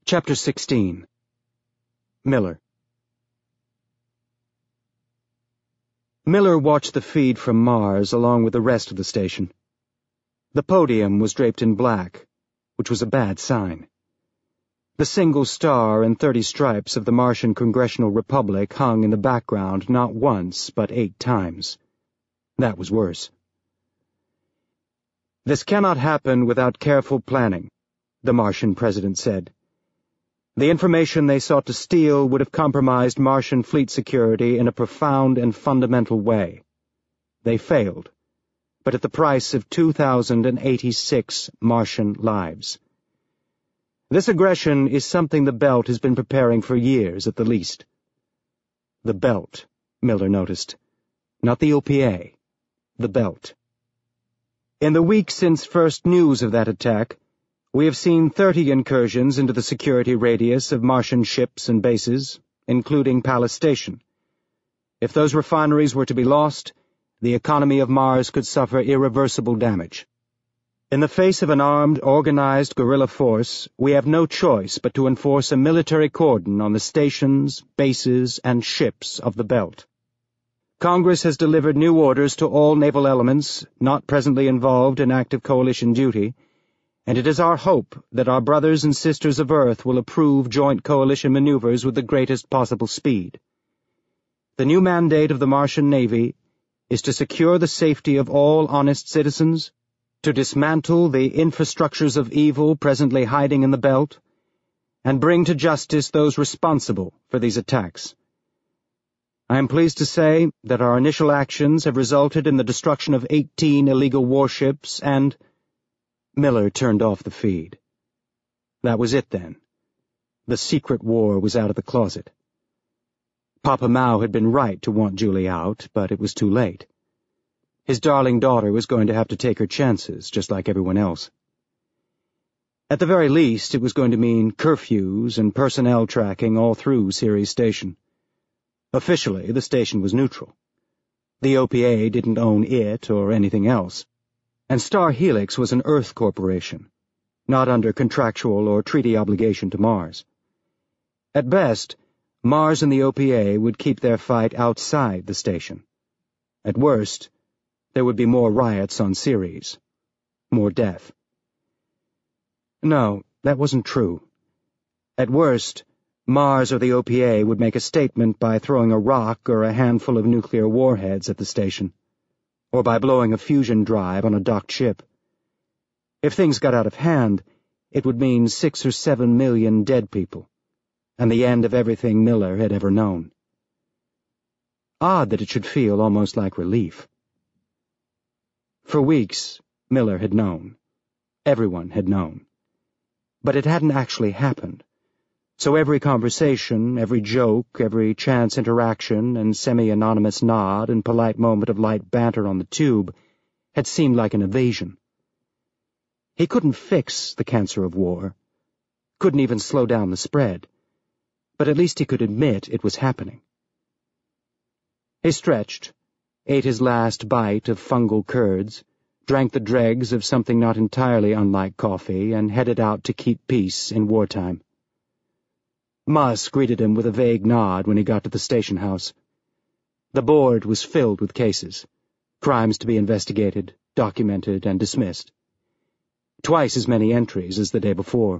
Chapter 16. Miller. Miller watched the feed from Mars along with the rest of the station. The podium was draped in black, which was a bad sign. The single star and 30 stripes of the Martian Congressional Republic hung in the background not once but 8 times. That was worse. "This cannot happen without careful planning," the Martian president said. The information they sought to steal would have compromised Martian fleet security in a profound and fundamental way. They failed, but at the price of 2,086 Martian lives. This aggression is something the Belt has been preparing for years at the least. The Belt, Miller noticed. Not the OPA. The Belt. In the week since first news of that attack, we have seen 30 incursions into the security radius of Martian ships and bases, including Pallas Station. If those refineries were to be lost, the economy of Mars could suffer irreversible damage. In the face of an armed, organized guerrilla force, we have no choice but to enforce a military cordon on the stations, bases, and ships of the Belt. Congress has delivered new orders to all naval elements not presently involved in active coalition duty, and it is our hope that our brothers and sisters of Earth will approve joint coalition maneuvers with the greatest possible speed. The new mandate of the Martian Navy is to secure the safety of all honest citizens, to dismantle the infrastructures of evil presently hiding in the Belt, and bring to justice those responsible for these attacks. I am pleased to say that our initial actions have resulted in the destruction of 18 illegal warships and— Miller turned off the feed. That was it then. The secret war was out of the closet. Papa Mao had been right to want Julie out, but it was too late. His darling daughter was going to have to take her chances, just like everyone else. At the very least, it was going to mean curfews and personnel tracking all through Ceres Station. Officially, the station was neutral. The OPA didn't own it or anything else. And Star Helix was an Earth corporation, not under contractual or treaty obligation to Mars. At best, Mars and the OPA would keep their fight outside the station. At worst, there would be more riots on Ceres, more death. No, that wasn't true. At worst, Mars or the OPA would make a statement by throwing a rock or a handful of nuclear warheads at the station, or by blowing a fusion drive on a docked ship. If things got out of hand, it would mean 6 or 7 million dead people, and the end of everything Miller had ever known. Odd that it should feel almost like relief. For weeks, Miller had known. Everyone had known. But it hadn't actually happened. So every conversation, every joke, every chance interaction and semi-anonymous nod and polite moment of light banter on the tube had seemed like an evasion. He couldn't fix the cancer of war, couldn't even slow down the spread, but at least he could admit it was happening. He stretched, ate his last bite of fungal curds, drank the dregs of something not entirely unlike coffee, and headed out to keep peace in wartime. Musk greeted him with a vague nod when he got to the station house. The board was filled with cases, crimes to be investigated, documented, and dismissed. Twice as many entries as the day before.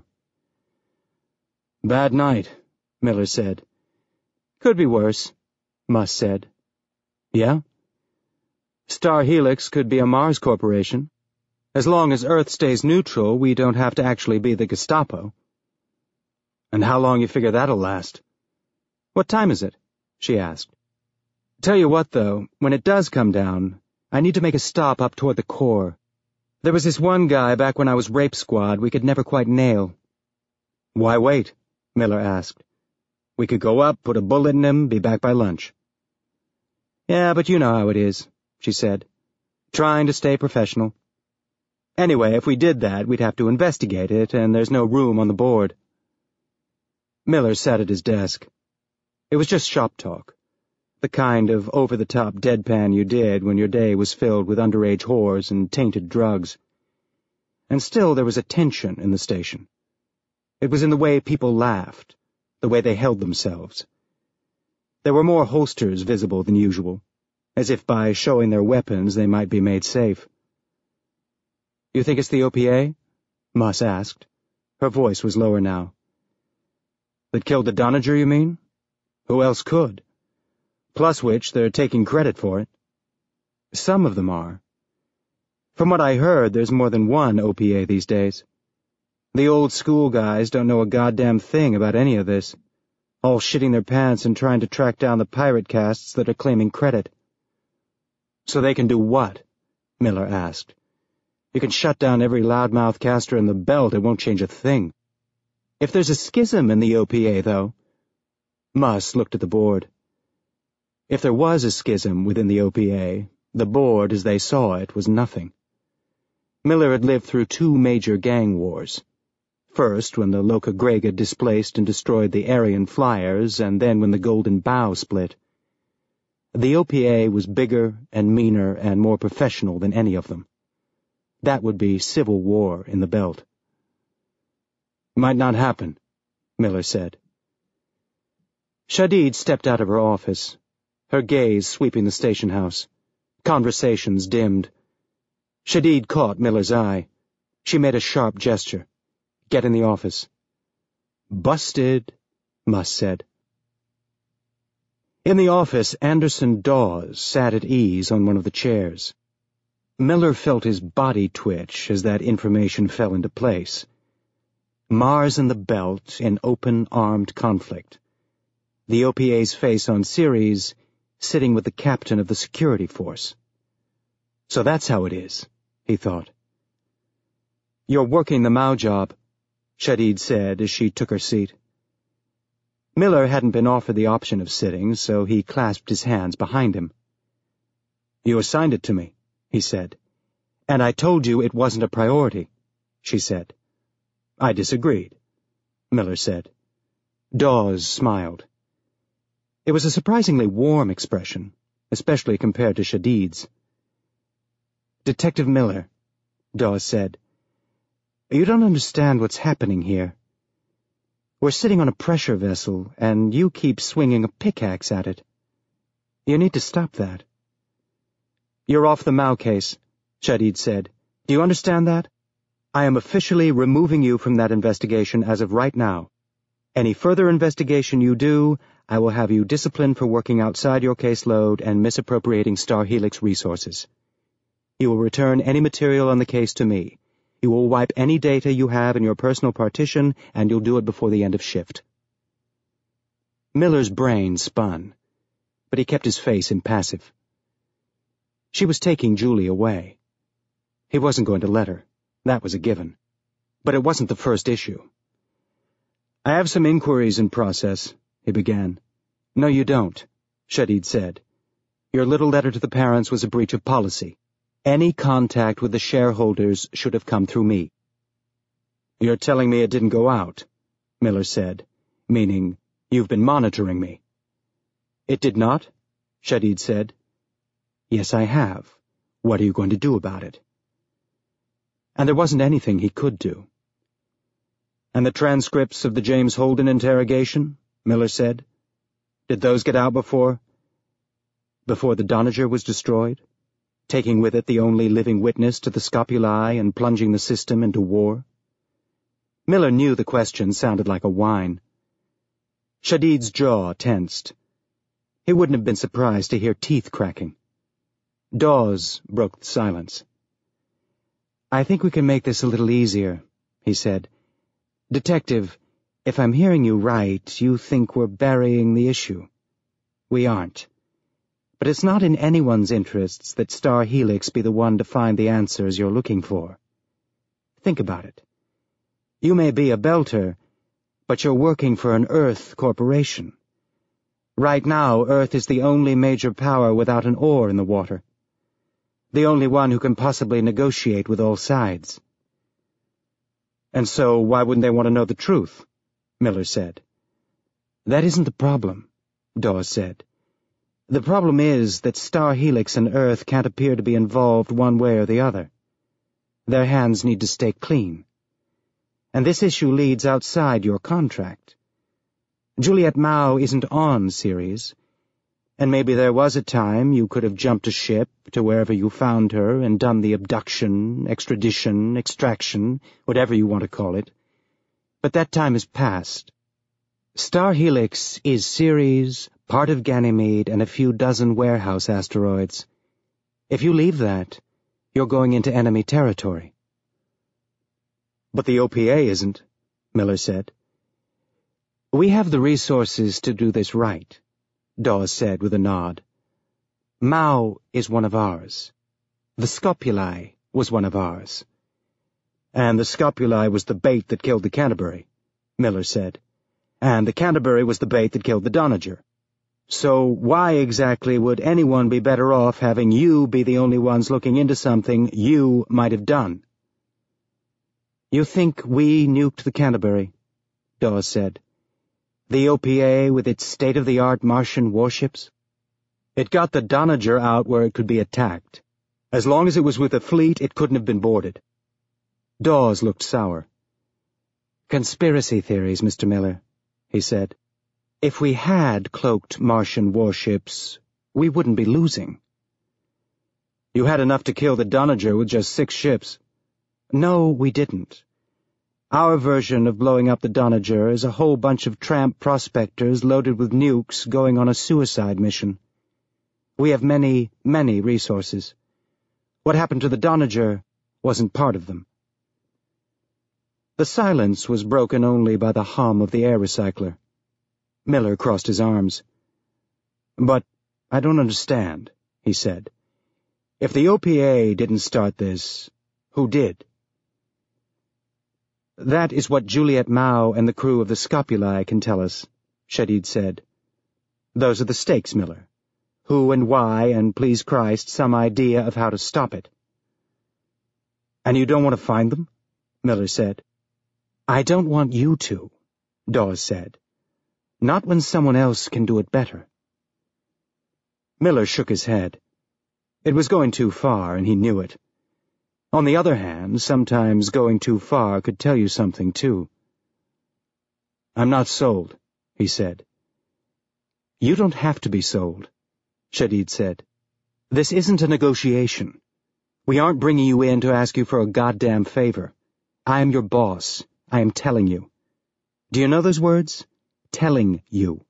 "Bad night," Miller said. "Could be worse," Musk said. "Yeah?" "Star Helix could be a Mars corporation. As long as Earth stays neutral, we don't have to actually be the Gestapo." "And how long you figure that'll last?" "What time is it?" she asked. "Tell you what, though, when it does come down, I need to make a stop up toward the core. There was this one guy back when I was Rape Squad we could never quite nail." "Why wait?" Miller asked. "We could go up, put a bullet in him, be back by lunch." "Yeah, but you know how it is," she said. "Trying to stay professional. Anyway, if we did that, we'd have to investigate it, and there's no room on the board." Miller sat at his desk. It was just shop talk, the kind of over-the-top deadpan you did when your day was filled with underage whores and tainted drugs. And still there was a tension in the station. It was in the way people laughed, the way they held themselves. There were more holsters visible than usual, as if by showing their weapons they might be made safe. "You think it's the OPA?" Moss asked. Her voice was lower now. "That killed the Doniger, you mean? Who else could? Plus which, they're taking credit for it." "Some of them are. From what I heard, there's more than one OPA these days. The old school guys don't know a goddamn thing about any of this, all shitting their pants and trying to track down the pirate casts that are claiming credit." "So they can do what?" Miller asked. "You can shut down every loudmouth caster in the belt, it won't change a thing. If there's a schism in the OPA, though—" Moss looked at the board. If there was a schism within the OPA, the board, as they saw it, was nothing. Miller had lived through two major gang wars. First, when the Loka Grega displaced and destroyed the Aryan Flyers, and then when the Golden Bough split. The OPA was bigger and meaner and more professional than any of them. That would be civil war in the belt. "Might not happen," Miller said. Shadid stepped out of her office, her gaze sweeping the station house. Conversations dimmed. Shadid caught Miller's eye. She made a sharp gesture. "Get in the office." "Busted," Moss said. In the office, Anderson Dawes sat at ease on one of the chairs. Miller felt his body twitch as that information fell into place. Mars and the Belt in open, armed conflict. The OPA's face on Ceres, sitting with the captain of the security force. So that's how it is, he thought. "You're working the Mao job," Shadid said as she took her seat. Miller hadn't been offered the option of sitting, so he clasped his hands behind him. "You assigned it to me," he said. "And I told you it wasn't a priority," she said. "I disagreed," Miller said. Dawes smiled. It was a surprisingly warm expression, especially compared to Shadid's. "Detective Miller," Dawes said, "you don't understand what's happening here. We're sitting on a pressure vessel, and you keep swinging a pickaxe at it. You need to stop that." "You're off the Mao case," Shadid said. "Do you understand that? I am officially removing you from that investigation as of right now. Any further investigation you do, I will have you disciplined for working outside your caseload and misappropriating Star Helix resources. You will return any material on the case to me. You will wipe any data you have in your personal partition, and you'll do it before the end of shift." Miller's brain spun, but he kept his face impassive. She was taking Julie away. He wasn't going to let her. That was a given. But it wasn't the first issue. "I have some inquiries in process," he began. "No, you don't," Shadid said. "Your little letter to the parents was a breach of policy. Any contact with the shareholders should have come through me." "You're telling me it didn't go out," Miller said, meaning, "You've been monitoring me." "It did not?" Shadid said. "Yes, I have. What are you going to do about it?" And there wasn't anything he could do. "And the transcripts of the James Holden interrogation?" Miller said. "Did those get out before the Doniger was destroyed, taking with it the only living witness to the scopuli and plunging the system into war?" Miller knew the question sounded like a whine. Shadid's jaw tensed. He wouldn't have been surprised to hear teeth cracking. Dawes broke the silence. "I think we can make this a little easier," he said. "Detective, if I'm hearing you right, you think we're burying the issue. We aren't. But it's not in anyone's interests that Star Helix be the one to find the answers you're looking for. Think about it. You may be a Belter, but you're working for an Earth corporation. Right now, Earth is the only major power without an oar in the water. The only one who can possibly negotiate with all sides." "And so why wouldn't they want to know the truth?" Miller said. "That isn't the problem," Dawes said. "The problem is that Star Helix and Earth can't appear to be involved one way or the other. Their hands need to stay clean. And this issue leads outside your contract. Juliet Mao isn't on Ceres, and maybe there was a time you could have jumped a ship to wherever you found her and done the abduction, extradition, extraction, whatever you want to call it. But that time has passed. Star Helix is Ceres, part of Ganymede, and a few dozen warehouse asteroids. If you leave that, you're going into enemy territory. But the OPA isn't, Miller said. We have the resources to do this right, Dawes said with a nod. Mao is one of ours. The Scopuli was one of ours. And the Scopuli was the bait that killed the Canterbury, Miller said. And the Canterbury was the bait that killed the Doniger. So why exactly would anyone be better off having you be the only ones looking into something you might have done? You think we nuked the Canterbury, Dawes said. The OPA with its state-of-the-art Martian warships? It got the Doniger out where it could be attacked. As long as it was with a fleet, it couldn't have been boarded. Dawes looked sour. Conspiracy theories, Mr. Miller, he said. If we had cloaked Martian warships, we wouldn't be losing. You had enough to kill the Doniger with just 6 ships. No, we didn't. Our version of blowing up the Doniger is a whole bunch of tramp prospectors loaded with nukes going on a suicide mission. We have many, many resources. What happened to the Doniger wasn't part of them. The silence was broken only by the hum of the air recycler. Miller crossed his arms. But I don't understand, he said. If the OPA didn't start this, who did? That is what Juliet Mao and the crew of the Scopuli can tell us, Shadid said. Those are the stakes, Miller. Who and why, and please Christ, some idea of how to stop it. And you don't want to find them? Miller said. I don't want you to, Dawes said. Not when someone else can do it better. Miller shook his head. It was going too far, and he knew it. On the other hand, sometimes going too far could tell you something, too. I'm not sold, he said. You don't have to be sold, Shadid said. This isn't a negotiation. We aren't bringing you in to ask you for a goddamn favor. I am your boss. I am telling you. Do you know those words? Telling you.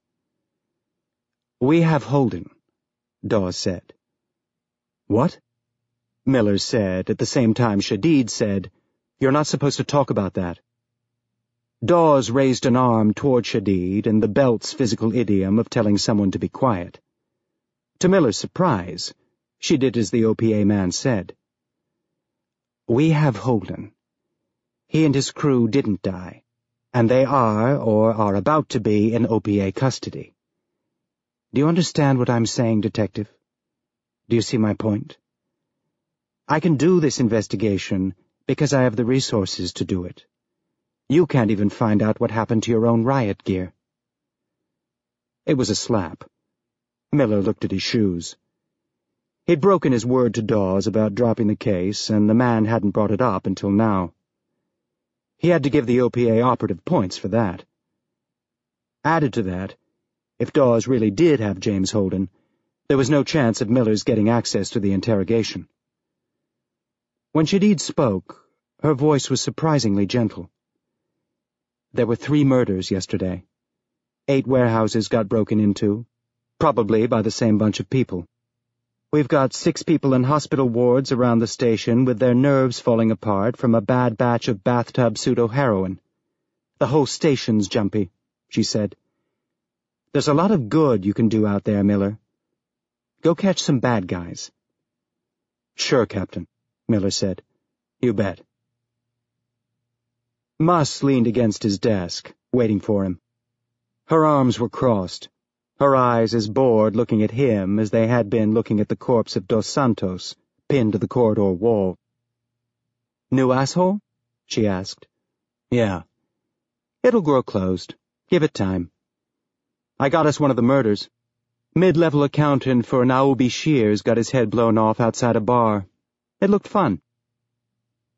We have Holden, Dawes said. What? Miller said, at the same time Shadid said, You're not supposed to talk about that. Dawes raised an arm toward Shadid in the belt's physical idiom of telling someone to be quiet. To Miller's surprise, she did as the OPA man said. We have Holden. He and his crew didn't die, and they are, or are about to be, in OPA custody. Do you understand what I'm saying, Detective? Do you see my point? I can do this investigation because I have the resources to do it. You can't even find out what happened to your own riot gear. It was a slap. Miller looked at his shoes. He'd broken his word to Dawes about dropping the case, and the man hadn't brought it up until now. He had to give the OPA operative points for that. Added to that, if Dawes really did have James Holden, there was no chance of Miller's getting access to the interrogation. When Shadid spoke, her voice was surprisingly gentle. There were 3 murders yesterday. 8 warehouses got broken into, probably by the same bunch of people. We've got 6 people in hospital wards around the station with their nerves falling apart from a bad batch of bathtub pseudo-heroin. The whole station's jumpy, she said. There's a lot of good you can do out there, Miller. Go catch some bad guys. Sure, Captain, Miller said. You bet. Muss leaned against his desk, waiting for him. Her arms were crossed, her eyes as bored looking at him as they had been looking at the corpse of Dos Santos, pinned to the corridor wall. New asshole? She asked. Yeah. It'll grow closed. Give it time. I got us one of the murders. Mid-level accountant for Naobi Shears got his head blown off outside a bar. It looked fun.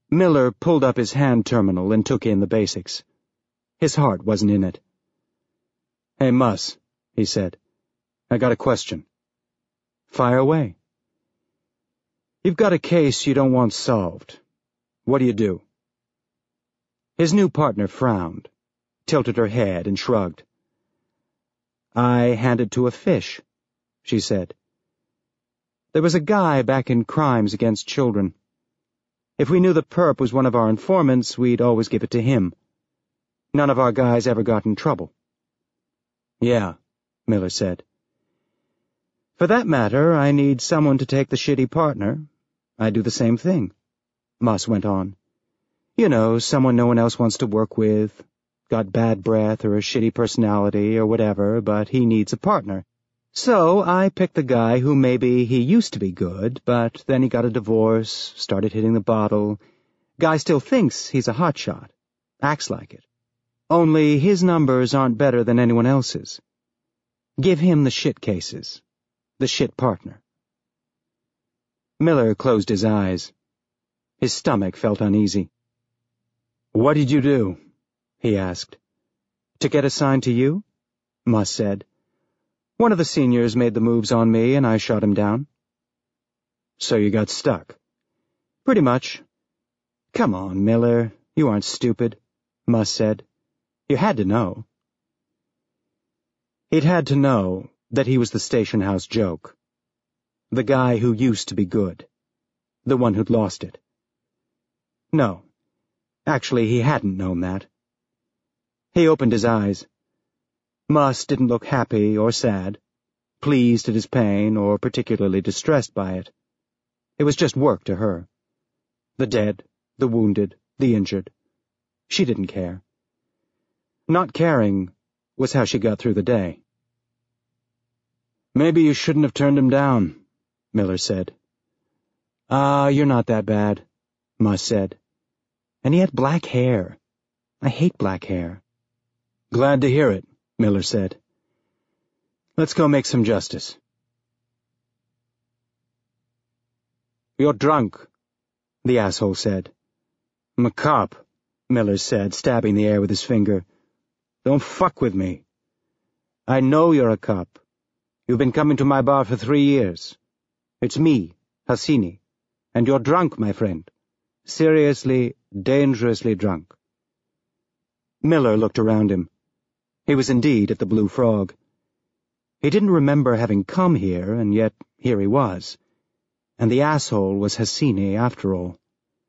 Miller pulled up his hand terminal and took in the basics. His heart wasn't in it. "Hey, Mus," he said. "I got a question." "Fire away." "You've got a case you don't want solved. What do you do?" His new partner frowned, tilted her head, and shrugged. "I hand it to a fish," she said. "There was a guy back in Crimes Against Children. If we knew the perp was one of our informants, we'd always give it to him. None of our guys ever got in trouble." "Yeah," Miller said. "For that matter, I need someone to take the shitty partner. I do the same thing," Mus went on. "You know, someone no one else wants to work with, got bad breath or a shitty personality or whatever, but he needs a partner. So I picked the guy who maybe he used to be good, but then he got a divorce, started hitting the bottle. Guy still thinks he's a hotshot, acts like it. Only his numbers aren't better than anyone else's. Give him the shit cases, the shit partner." Miller closed his eyes. His stomach felt uneasy. "What did you do?" he asked. "To get assigned to you?" Mus said. "One of the seniors made the moves on me, and I shot him down." "So you got stuck?" "Pretty much." "Come on, Miller, you aren't stupid," Mus said. "You had to know." He'd had to know that he was the station house joke. The guy who used to be good. The one who'd lost it. No. Actually, he hadn't known that. He opened his eyes. Mus didn't look happy or sad, pleased at his pain or particularly distressed by it. It was just work to her. The dead, the wounded, the injured. She didn't care. Not caring was how she got through the day. "Maybe you shouldn't have turned him down," Miller said. You're not that bad," Mus said. "And he had black hair. I hate black hair." "Glad to hear it," Miller said. "Let's go make some justice." "You're drunk," the asshole said. "I'm a cop," Miller said, stabbing the air with his finger. "Don't fuck with me. I know you're a cop. You've been coming to my bar for 3 years. It's me, Hassini, and you're drunk, my friend. Seriously, dangerously drunk." Miller looked around him. He was indeed at the Blue Frog. He didn't remember having come here, and yet here he was. And the asshole was Hassini after all.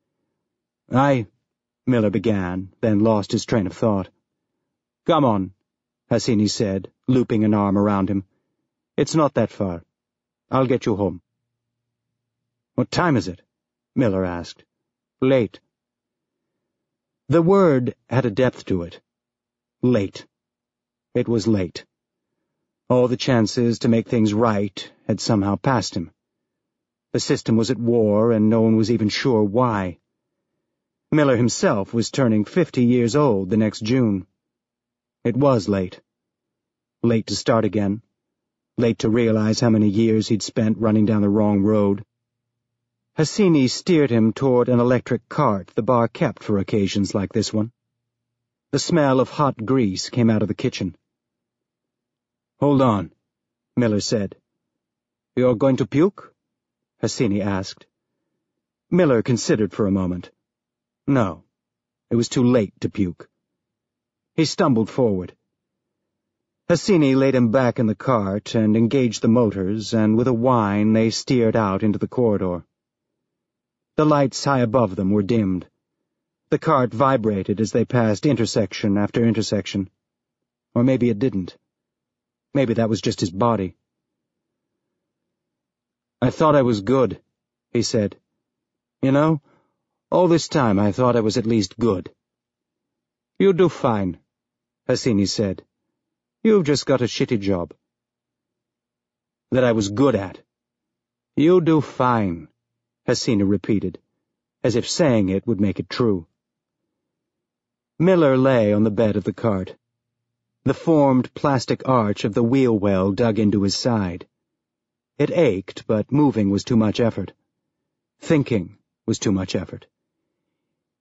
Miller began, then lost his train of thought. "Come on," Hassini said, looping an arm around him. "It's not that far. I'll get you home." "What time is it?" Miller asked. "Late." The word had a depth to it. Late. It was late. All the chances to make things right had somehow passed him. The system was at war, and no one was even sure why. Miller himself was turning 50 years old the next June. It was late. Late to start again. Late to realize how many years he'd spent running down the wrong road. Hassini steered him toward an electric cart the bar kept for occasions like this one. The smell of hot grease came out of the kitchen. "Hold on," Miller said. "You're going to puke?" Hassini asked. Miller considered for a moment. No, it was too late to puke. He stumbled forward. Hassini laid him back in the cart and engaged the motors, and with a whine they steered out into the corridor. The lights high above them were dimmed. The cart vibrated as they passed intersection after intersection. Or maybe it didn't. Maybe that was just his body. "I thought I was good," he said. "You know, all this time I thought I was at least good." "You do fine," Hassini said. "You've just got a shitty job." "That I was good at." "You do fine," Hassini repeated, as if saying it would make it true. Miller lay on the bed of the cart. The formed plastic arch of the wheel well dug into his side. It ached, but moving was too much effort. Thinking was too much effort.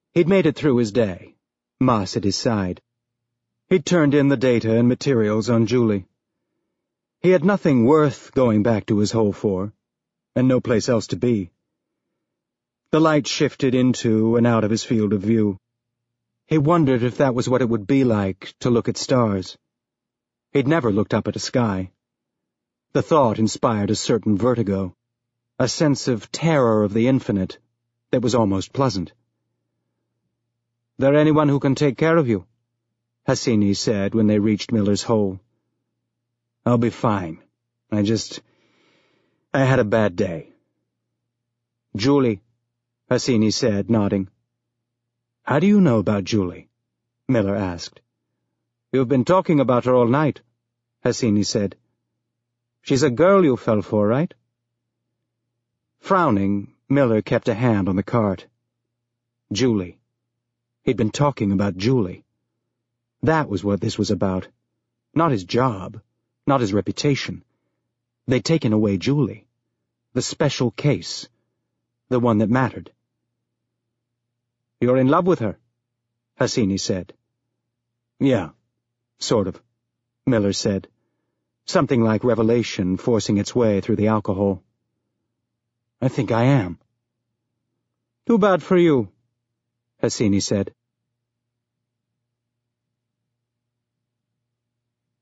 He'd made it through his day, Moss at his side. He'd turned in the data and materials on Julie. He had nothing worth going back to his hole for, and no place else to be. The light shifted into and out of his field of view. He wondered if that was what it would be like to look at stars. He'd never looked up at a sky. The thought inspired a certain vertigo, a sense of terror of the infinite that was almost pleasant. "There anyone who can take care of you?" Hassini said when they reached Miller's hole. "I'll be fine. I had a bad day." "Julie," Hassini said, nodding. "How do you know about Julie?" Miller asked. "You've been talking about her all night," Hassini said. "She's a girl you fell for, right?" Frowning, Miller kept a hand on the cart. Julie. He'd been talking about Julie. That was what this was about. Not his job, not his reputation. They'd taken away Julie. The special case. The one that mattered. "You're in love with her," Hassini said. "Yeah, sort of," Miller said, something like revelation forcing its way through the alcohol. "I think I am." "Too bad for you," Hassini said.